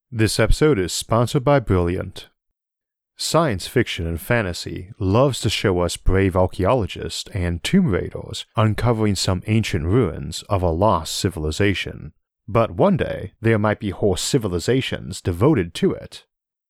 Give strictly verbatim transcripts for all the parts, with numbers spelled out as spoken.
This episode is sponsored by Brilliant. Science fiction and fantasy loves to show us brave archaeologists and tomb raiders uncovering some ancient ruins of a lost civilization. But one day, there might be whole civilizations devoted to it.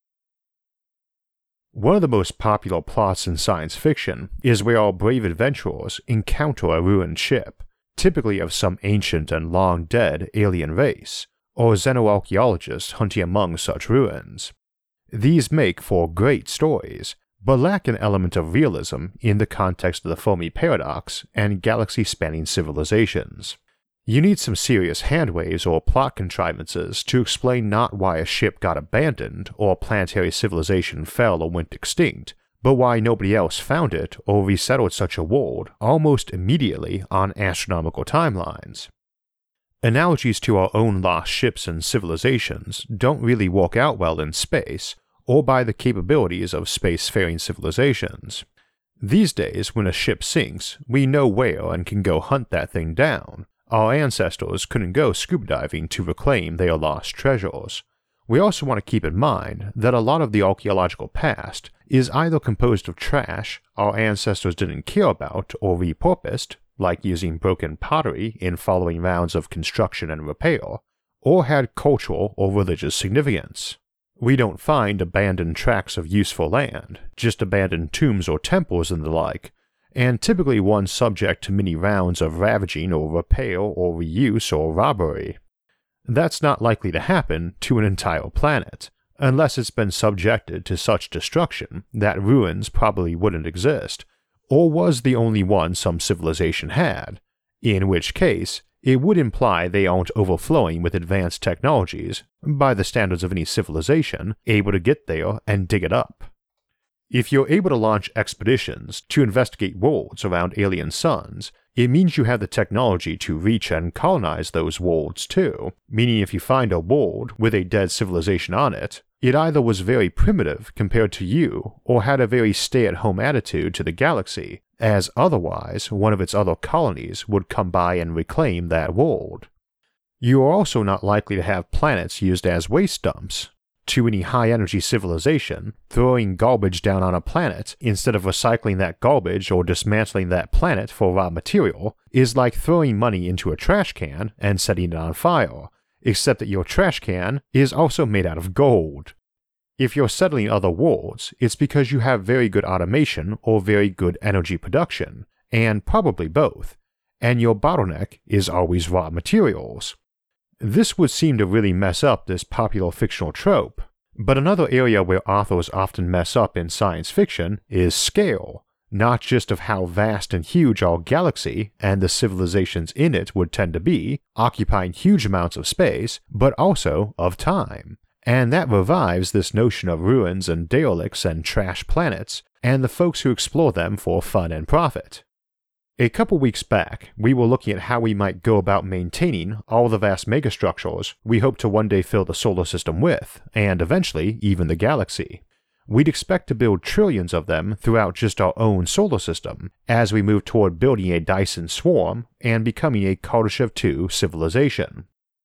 One of the most popular plots in science fiction is where our brave adventurers encounter a ruined ship, typically of some ancient and long-dead alien race, or xenoarchaeologists hunting among such ruins. These make for great stories, but lack an element of realism in the context of the Fermi Paradox and galaxy-spanning civilizations. You need some serious handwaves or plot contrivances to explain not why a ship got abandoned or a planetary civilization fell or went extinct, but why nobody else found it or resettled such a world almost immediately on astronomical timelines. Analogies to our own lost ships and civilizations don't really work out well in space, or by the capabilities of spacefaring civilizations. These days, when a ship sinks, we know where and can go hunt that thing down. Our ancestors couldn't go scuba diving to reclaim their lost treasures. We also want to keep in mind that a lot of the archaeological past is either composed of trash our ancestors didn't care about or repurposed, like using broken pottery in following rounds of construction and repair, or had cultural or religious significance. We don't find abandoned tracts of useful land, just abandoned tombs or temples and the like, and typically one subject to many rounds of ravaging or repair or reuse or robbery. That's not likely to happen to an entire planet, unless it's been subjected to such destruction that ruins probably wouldn't exist, or was the only one some civilization had, in which case it would imply they aren't overflowing with advanced technologies, by the standards of any civilization, able to get there and dig it up. If you're able to launch expeditions to investigate worlds around alien suns, it means you have the technology to reach and colonize those worlds too, meaning if you find a world with a dead civilization on it, it either was very primitive compared to you or had a very stay-at-home attitude to the galaxy, as otherwise one of its other colonies would come by and reclaim that world. You are also not likely to have planets used as waste dumps. To any high-energy civilization, throwing garbage down on a planet instead of recycling that garbage or dismantling that planet for raw material is like throwing money into a trash can and setting it on fire, except that your trash can is also made out of gold. If you're settling other worlds, it's because you have very good automation or very good energy production, and probably both, and your bottleneck is always raw materials. This would seem to really mess up this popular fictional trope, but another area where authors often mess up in science fiction is scale, not just of how vast and huge our galaxy and the civilizations in it would tend to be, occupying huge amounts of space, but also of time. And that revives this notion of ruins and derelicts and trash planets, and the folks who explore them for fun and profit. A couple weeks back, we were looking at how we might go about maintaining all the vast megastructures we hope to one day fill the solar system with, and eventually even the galaxy. We'd expect to build trillions of them throughout just our own solar system, as we move toward building a Dyson swarm and becoming a Kardashev two civilization.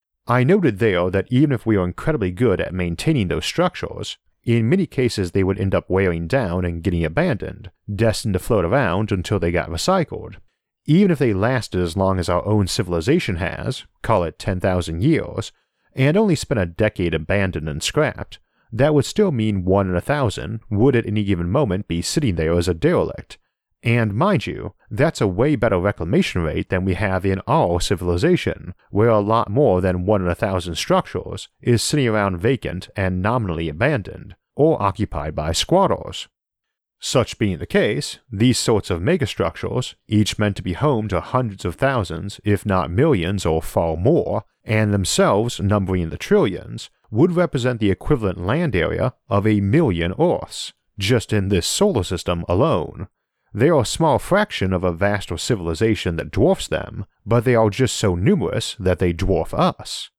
I noted there that even if we are incredibly good at maintaining those structures, in many cases they would end up wearing down and getting abandoned, destined to float around until they got recycled. Even if they lasted as long as our own civilization has, call it ten thousand years, and only spent a decade abandoned and scrapped, that would still mean one in a thousand would at any given moment be sitting there as a derelict. And mind you, that's a way better reclamation rate than we have in our civilization, where a lot more than one in a thousand structures is sitting around vacant and nominally abandoned, or occupied by squatters. Such being the case, these sorts of megastructures, each meant to be home to hundreds of thousands, if not millions or far more, and themselves numbering in the trillions, would represent the equivalent land area of a million Earths, just in this solar system alone. They are a small fraction of a vaster civilization that dwarfs them, but they are just so numerous that they dwarf us.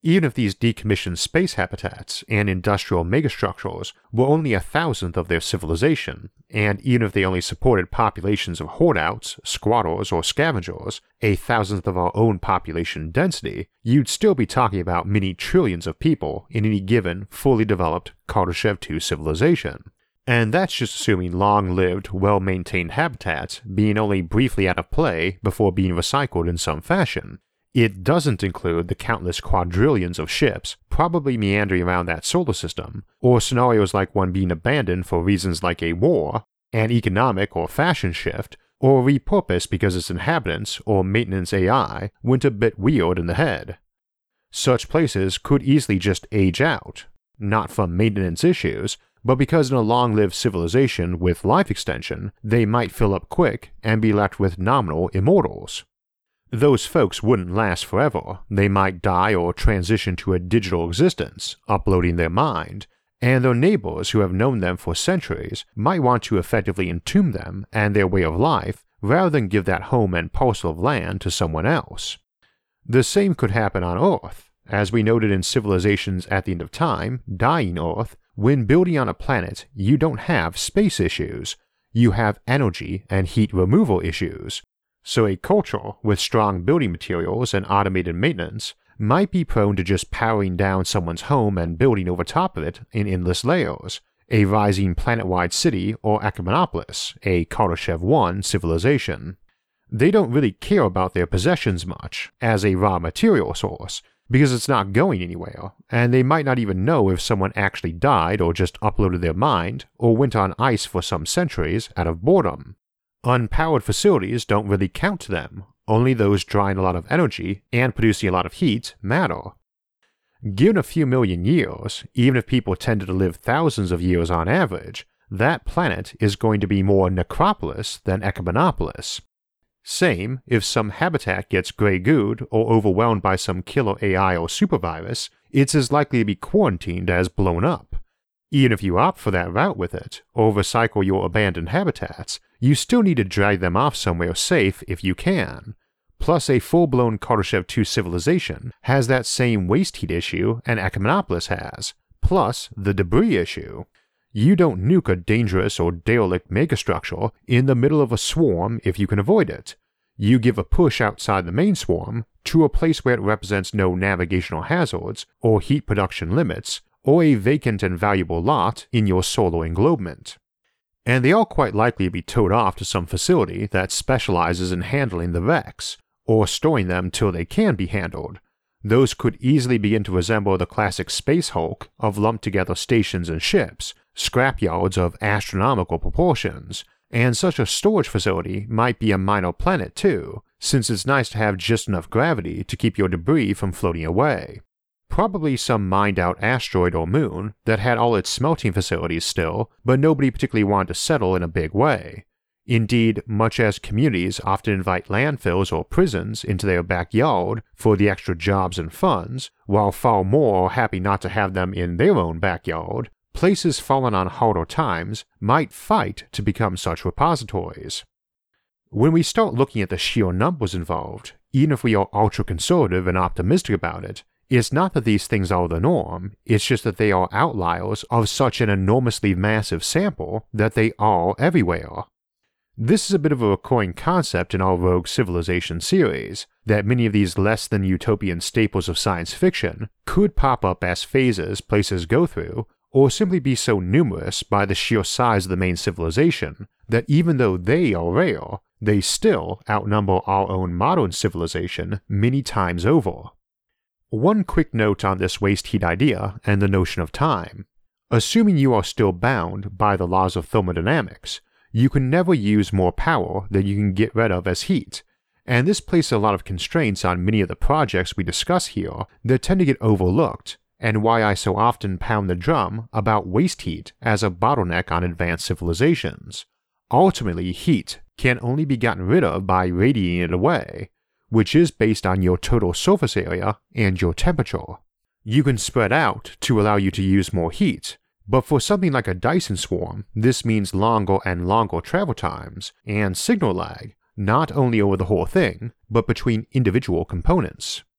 Even if these decommissioned space habitats and industrial megastructures were only a thousandth of their civilization, and even if they only supported populations of hoardouts, squatters, or scavengers, a thousandth of our own population density, you'd still be talking about many trillions of people in any given, fully developed Kardashev two civilization. And that's just assuming long-lived, well-maintained habitats being only briefly out of play before being recycled in some fashion. It doesn't include the countless quadrillions of ships probably meandering around that solar system, or scenarios like one being abandoned for reasons like a war, an economic or fashion shift, or repurposed because its inhabitants or maintenance A I went a bit weird in the head. Such places could easily just age out, not from maintenance issues, but because in a long-lived civilization with life extension, they might fill up quick and be left with nominal immortals. Those folks wouldn't last forever, they might die or transition to a digital existence, uploading their mind, and their neighbors who have known them for centuries might want to effectively entomb them and their way of life rather than give that home and parcel of land to someone else. The same could happen on Earth, as we noted in Civilizations at the End of Time, Dying Earth. When building on a planet, you don't have space issues, you have energy and heat removal issues. So a culture with strong building materials and automated maintenance might be prone to just powering down someone's home and building over top of it in endless layers, a rising planet-wide city or Achaemenopolis, a Kardashev one civilization. They don't really care about their possessions much as a raw material source, because it's not going anywhere, and they might not even know if someone actually died or just uploaded their mind or went on ice for some centuries out of boredom. Unpowered facilities don't really count to them, only those drawing a lot of energy and producing a lot of heat matter. Given a few million years, even if people tended to live thousands of years on average, that planet is going to be more necropolis than Achaemenopolis. Same if some habitat gets grey-gooed or overwhelmed by some killer A I or supervirus, it's as likely to be quarantined as blown up. Even if you opt for that route with it, or recycle your abandoned habitats, you still need to drag them off somewhere safe if you can. Plus, a full-blown Kardashev two civilization has that same waste heat issue an Achaemenopolis has, plus the debris issue. You don't nuke a dangerous or derelict megastructure in the middle of a swarm if you can avoid it. You give a push outside the main swarm to a place where it represents no navigational hazards or heat production limits, or a vacant and valuable lot in your solar englobement. And they are quite likely to be towed off to some facility that specializes in handling the wrecks, or storing them till they can be handled. Those could easily begin to resemble the classic space hulk of lumped-together stations and ships, scrapyards of astronomical proportions, and such a storage facility might be a minor planet too, since it's nice to have just enough gravity to keep your debris from floating away. Probably some mined-out asteroid or moon that had all its smelting facilities still, but nobody particularly wanted to settle in a big way. Indeed, much as communities often invite landfills or prisons into their backyard for the extra jobs and funds, while far more are happy not to have them in their own backyard, places fallen on harder times might fight to become such repositories. When we start looking at the sheer numbers involved, even if we are ultra-conservative and optimistic about it, it's not that these things are the norm, it's just that they are outliers of such an enormously massive sample that they are everywhere. This is a bit of a recurring concept in our Rogue Civilization series, that many of these less than utopian staples of science fiction could pop up as phases places go through, or simply be so numerous by the sheer size of the main civilization that even though they are rare, they still outnumber our own modern civilization many times over. One quick note on this waste heat idea and the notion of time. Assuming you are still bound by the laws of thermodynamics, you can never use more power than you can get rid of as heat, and this places a lot of constraints on many of the projects we discuss here that tend to get overlooked, and why I so often pound the drum about waste heat as a bottleneck on advanced civilizations. Ultimately, heat can only be gotten rid of by radiating it away, which is based on your total surface area and your temperature. You can spread out to allow you to use more heat, but for something like a Dyson swarm, this means longer and longer travel times and signal lag, not only over the whole thing, but between individual components.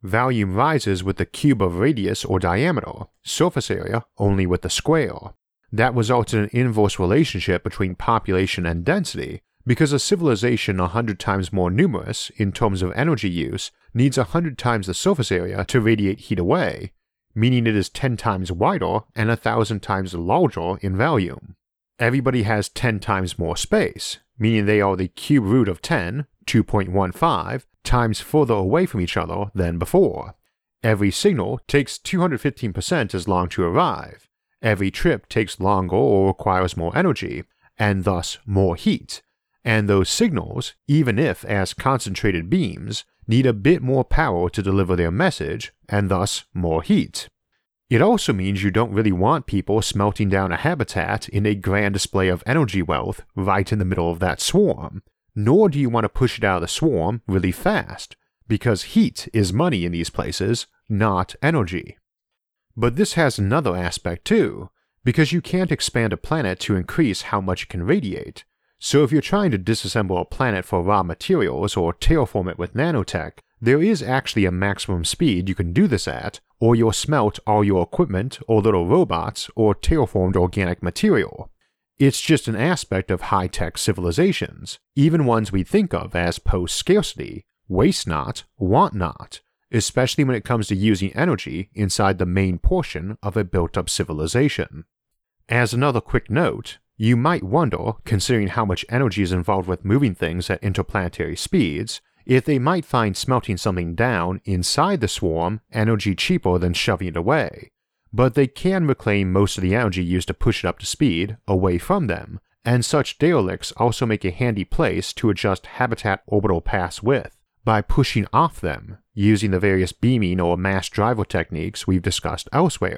Volume rises with the cube of radius or diameter, surface area only with the square. That results in an inverse relationship between population and density, because a civilization a hundred times more numerous in terms of energy use needs a hundred times the surface area to radiate heat away, meaning it is ten times wider and a thousand times larger in volume. Everybody has ten times more space, meaning they are the cube root of ten, two point one five, times further away from each other than before. Every signal takes two hundred fifteen percent as long to arrive. Every trip takes longer or requires more energy, and thus more heat. And those signals, even if as concentrated beams, need a bit more power to deliver their message, and thus more heat. It also means you don't really want people smelting down a habitat in a grand display of energy wealth right in the middle of that swarm, nor do you want to push it out of the swarm really fast, because heat is money in these places, not energy. But this has another aspect too, because you can't expand a planet to increase how much it can radiate. So if you're trying to disassemble a planet for raw materials or terraform it with nanotech, there is actually a maximum speed you can do this at, or you'll smelt all your equipment or little robots or terraformed organic material. It's just an aspect of high-tech civilizations, even ones we think of as post-scarcity, waste not, want not, especially when it comes to using energy inside the main portion of a built-up civilization. As another quick note, you might wonder, considering how much energy is involved with moving things at interplanetary speeds, if they might find smelting something down inside the swarm energy cheaper than shoving it away. But they can reclaim most of the energy used to push it up to speed away from them, and such derelicts also make a handy place to adjust habitat orbital paths with, by pushing off them, using the various beaming or mass driver techniques we've discussed elsewhere.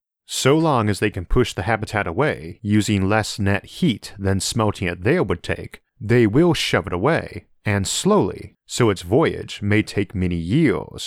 So long as they can push the habitat away using less net heat than smelting it there would take, they will shove it away, and slowly, so its voyage may take many years.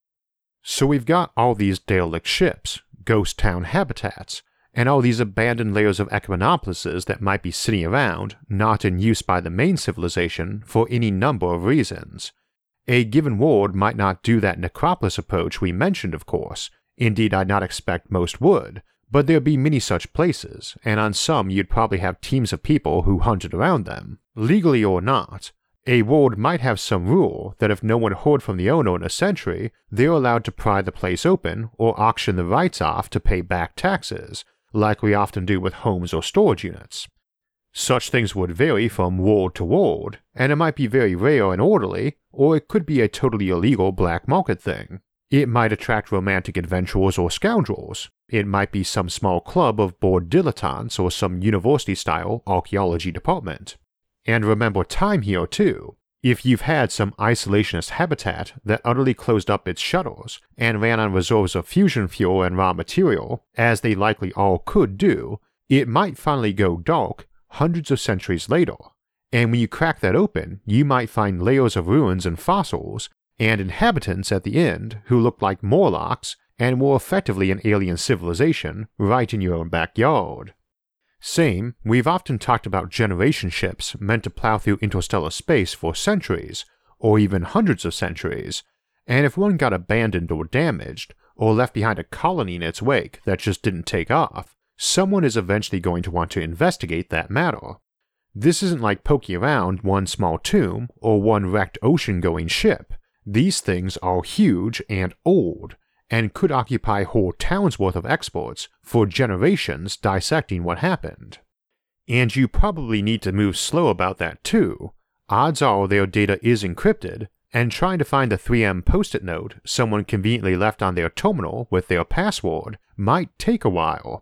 So we've got all these derelict ships, ghost town habitats, and all these abandoned layers of econopolises that might be sitting around, not in use by the main civilization for any number of reasons. A given world might not do that necropolis approach we mentioned, of course. Indeed, I'd not expect most would, but there'd be many such places, and on some you'd probably have teams of people who hunted around them. Legally or not, a world might have some rule that if no one heard from the owner in a century, they're allowed to pry the place open or auction the rights off to pay back taxes, like we often do with homes or storage units. Such things would vary from world to world, and it might be very rare and orderly, or it could be a totally illegal black market thing. It might attract romantic adventurers or scoundrels. It might be some small club of bored dilettantes or some university-style archaeology department. And remember time here too. If you've had some isolationist habitat that utterly closed up its shutters and ran on reserves of fusion fuel and raw material, as they likely all could do, it might finally go dark hundreds of centuries later. And when you crack that open, you might find layers of ruins and fossils, and inhabitants at the end who looked like Morlocks and were effectively an alien civilization right in your own backyard. Same, we've often talked about generation ships meant to plow through interstellar space for centuries, or even hundreds of centuries, and if one got abandoned or damaged, or left behind a colony in its wake that just didn't take off, someone is eventually going to want to investigate that matter. This isn't like poking around one small tomb or one wrecked ocean-going ship. These things are huge and old, and could occupy whole towns worth of experts for generations dissecting what happened. And you probably need to move slow about that too. Odds are their data is encrypted, and trying to find the three M post-it note someone conveniently left on their terminal with their password might take a while.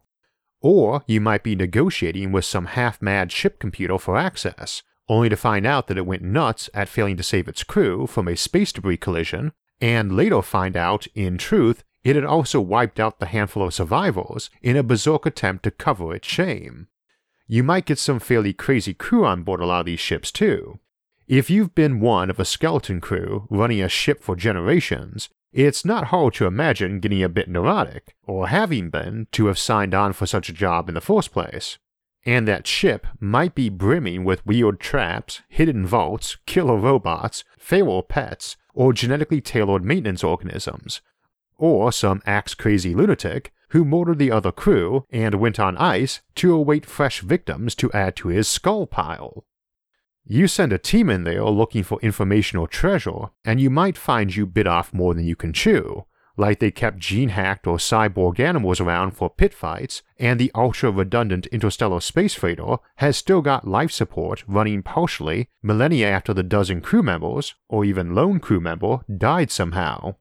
Or you might be negotiating with some half-mad ship computer for access, only to find out that it went nuts at failing to save its crew from a space debris collision, and later find out, in truth, it had also wiped out the handful of survivors in a berserk attempt to cover its shame. You might get some fairly crazy crew on board a lot of these ships too. If you've been one of a skeleton crew running a ship for generations, it's not hard to imagine getting a bit neurotic, or having been, to have signed on for such a job in the first place. And that ship might be brimming with weird traps, hidden vaults, killer robots, feral pets, or genetically tailored maintenance organisms, or some axe-crazy lunatic who murdered the other crew and went on ice to await fresh victims to add to his skull pile. You send a team in there looking for information or treasure, and you might find you bit off more than you can chew, like they kept gene-hacked or cyborg animals around for pit fights, and the ultra-redundant interstellar space freighter has still got life support running partially millennia after the dozen crew members, or even lone crew member, died somehow.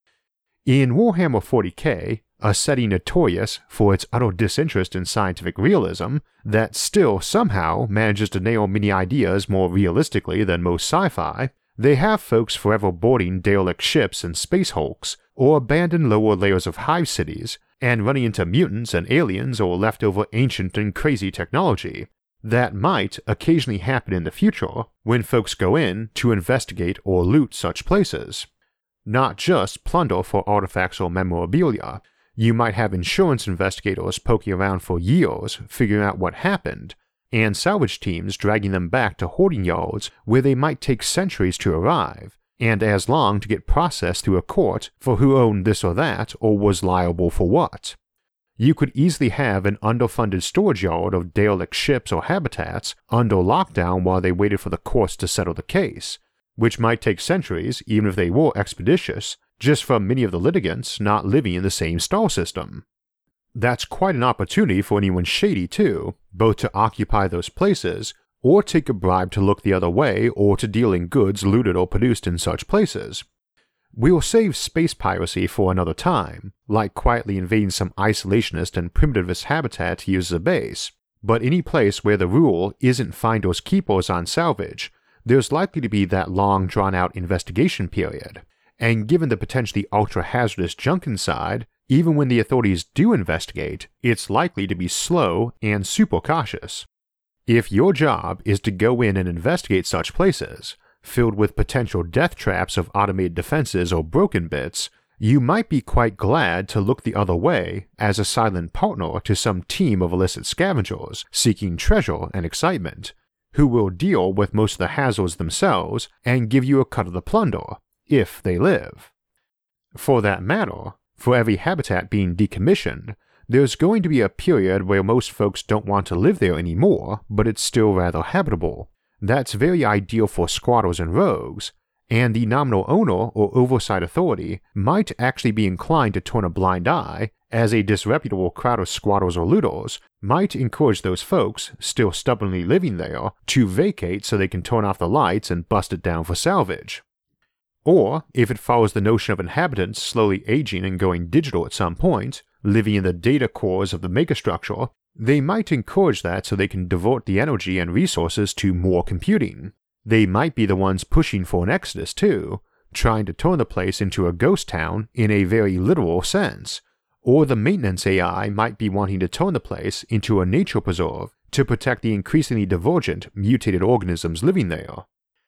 In Warhammer forty K, a setting notorious for its utter disinterest in scientific realism that still somehow manages to nail many ideas more realistically than most sci-fi, they have folks forever boarding derelict ships and space hulks, or abandoned lower layers of hive cities, and running into mutants and aliens or leftover ancient and crazy technology. That might occasionally happen in the future when folks go in to investigate or loot such places. Not just plunder for artifacts or memorabilia. You might have insurance investigators poking around for years figuring out what happened, and salvage teams dragging them back to hoarding yards where they might take centuries to arrive, and as long to get processed through a court for who owned this or that or was liable for what. You could easily have an underfunded storage yard of derelict ships or habitats under lockdown while they waited for the courts to settle the case, which might take centuries even if they were expeditious, just from many of the litigants not living in the same star system. That's quite an opportunity for anyone shady too, both to occupy those places, or take a bribe to look the other way or to deal in goods looted or produced in such places. We'll save space piracy for another time, like quietly invading some isolationist and primitivist habitat to use as a base, but any place where the rule isn't finders keepers on salvage, there's likely to be that long drawn-out investigation period. And given the potentially ultra-hazardous junk inside, even when the authorities do investigate, it's likely to be slow and super cautious. If your job is to go in and investigate such places, filled with potential death traps of automated defenses or broken bits, you might be quite glad to look the other way as a silent partner to some team of illicit scavengers seeking treasure and excitement, who will deal with most of the hazards themselves and give you a cut of the plunder, if they live. For that matter, for every habitat being decommissioned, there's going to be a period where most folks don't want to live there anymore, but it's still rather habitable. That's very ideal for squatters and rogues, and the nominal owner or oversight authority might actually be inclined to turn a blind eye, as a disreputable crowd of squatters or looters might encourage those folks, still stubbornly living there, to vacate so they can turn off the lights and bust it down for salvage. Or, if it follows the notion of inhabitants slowly aging and going digital at some point, living in the data cores of the megastructure, they might encourage that so they can divert the energy and resources to more computing. They might be the ones pushing for an exodus too, trying to turn the place into a ghost town in a very literal sense. Or the maintenance A I might be wanting to turn the place into a nature preserve to protect the increasingly divergent, mutated organisms living there.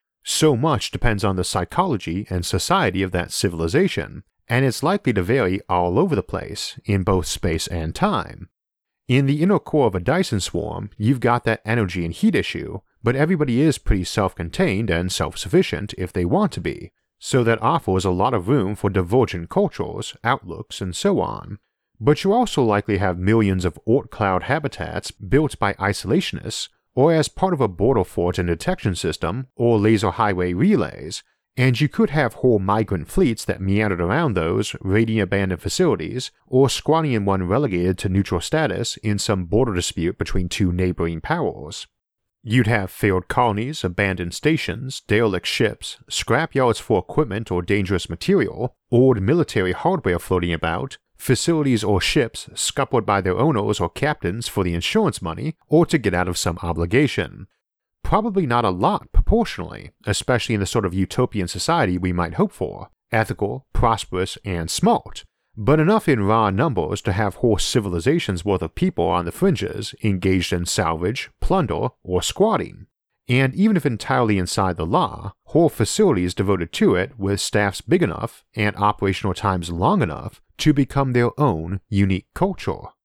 So much depends on the psychology and society of that civilization, and it's likely to vary all over the place, in both space and time. In the inner core of a Dyson swarm, you've got that energy and heat issue, but everybody is pretty self-contained and self-sufficient if they want to be, so that offers a lot of room for divergent cultures, outlooks, and so on. But you also likely have millions of Oort cloud habitats built by isolationists, or as part of a border fort and detection system, or laser highway relays, and you could have whole migrant fleets that meandered around those, raiding abandoned facilities, or squatting in one relegated to neutral status in some border dispute between two neighboring powers. You'd have failed colonies, abandoned stations, derelict ships, scrap yards for equipment or dangerous material, old military hardware floating about, facilities or ships scuppered by their owners or captains for the insurance money or to get out of some obligation. Probably not a lot proportionally, especially in the sort of utopian society we might hope for, ethical, prosperous, and smart, but enough in raw numbers to have whole civilizations worth of people on the fringes engaged in salvage, plunder, or squatting. And even if entirely inside the law, whole facilities devoted to it with staffs big enough and operational times long enough to become their own unique culture.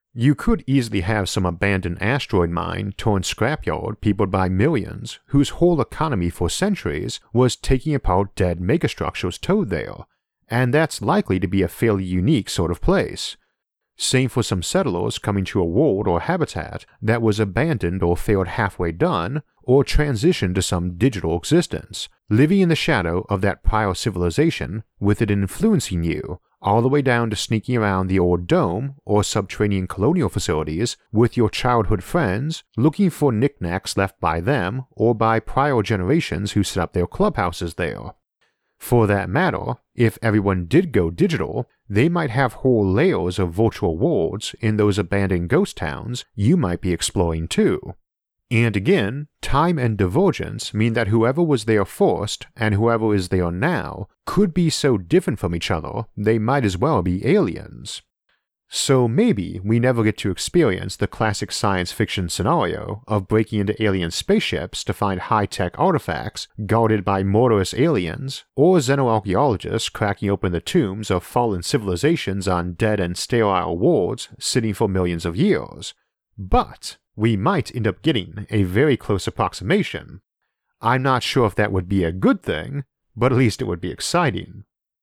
You could easily have some abandoned asteroid mine turned scrapyard peopled by millions whose whole economy for centuries was taking apart dead megastructures towed there, and that's likely to be a fairly unique sort of place. Same for some settlers coming to a world or habitat that was abandoned or failed halfway done, or transitioned to some digital existence, living in the shadow of that prior civilization with it influencing you, all the way down to sneaking around the old dome or subterranean colonial facilities with your childhood friends, looking for knickknacks left by them or by prior generations who set up their clubhouses there. For that matter, if everyone did go digital, they might have whole layers of virtual worlds in those abandoned ghost towns you might be exploring too. And again, time and divergence mean that whoever was there first and whoever is there now could be so different from each other they might as well be aliens. So maybe we never get to experience the classic science fiction scenario of breaking into alien spaceships to find high-tech artifacts guarded by murderous aliens, or xenoarchaeologists cracking open the tombs of fallen civilizations on dead and sterile worlds sitting for millions of years. But we might end up getting a very close approximation. I'm not sure if that would be a good thing, but at least it would be exciting.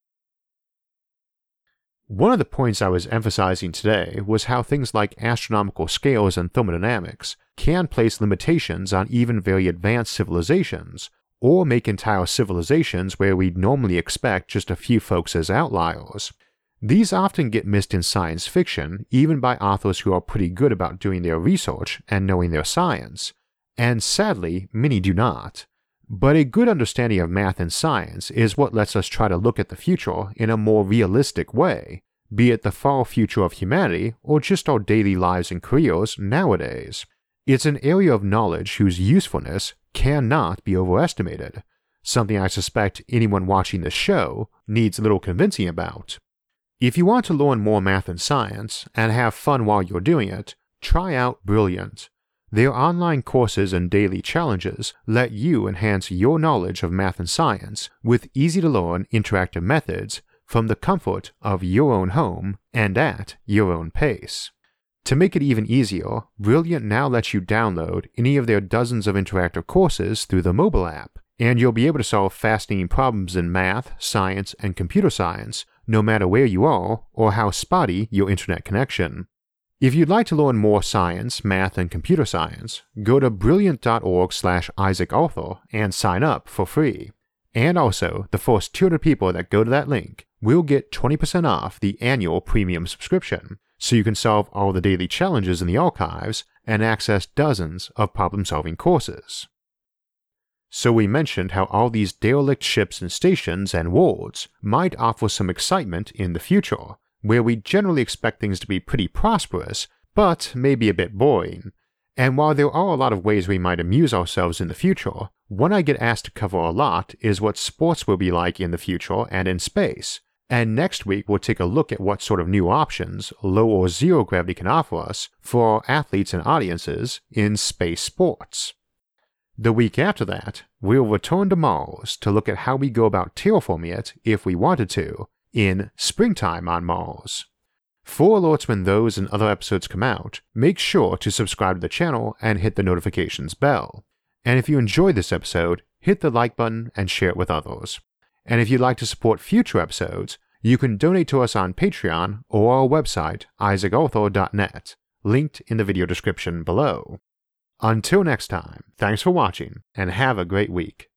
One of the points I was emphasizing today was how things like astronomical scales and thermodynamics can place limitations on even very advanced civilizations, or make entire civilizations where we'd normally expect just a few folks as outliers. These often get missed in science fiction, even by authors who are pretty good about doing their research and knowing their science, and sadly, many do not. But a good understanding of math and science is what lets us try to look at the future in a more realistic way, be it the far future of humanity or just our daily lives and careers nowadays. It's an area of knowledge whose usefulness cannot be overestimated, something I suspect anyone watching this show needs little convincing about. If you want to learn more math and science and have fun while you're doing it, try out Brilliant. Their online courses and daily challenges let you enhance your knowledge of math and science with easy-to-learn interactive methods from the comfort of your own home and at your own pace. To make it even easier, Brilliant now lets you download any of their dozens of interactive courses through the mobile app, and you'll be able to solve fascinating problems in math, science, and computer science no matter where you are or how spotty your internet connection. If you'd like to learn more science, math, and computer science, go to brilliant.org slash Isaac Arthur and sign up for free. And also, the first two hundred people that go to that link will get twenty percent off the annual premium subscription, so you can solve all the daily challenges in the archives and access dozens of problem-solving courses. So we mentioned how all these derelict ships and stations and worlds might offer some excitement in the future, where we generally expect things to be pretty prosperous, but maybe a bit boring. And while there are a lot of ways we might amuse ourselves in the future, one I get asked to cover a lot is what sports will be like in the future and in space. And next week we'll take a look at what sort of new options low or zero gravity can offer us for our athletes and audiences in space sports. The week after that, we'll return to Mars to look at how we go about terraforming it if we wanted to, in Springtime on Mars. For alerts when those and other episodes come out, make sure to subscribe to the channel and hit the notifications bell. And if you enjoyed this episode, hit the like button and share it with others. And if you'd like to support future episodes, you can donate to us on Patreon or our website, isaac arthur dot net, linked in the video description below. Until next time, thanks for watching and have a great week.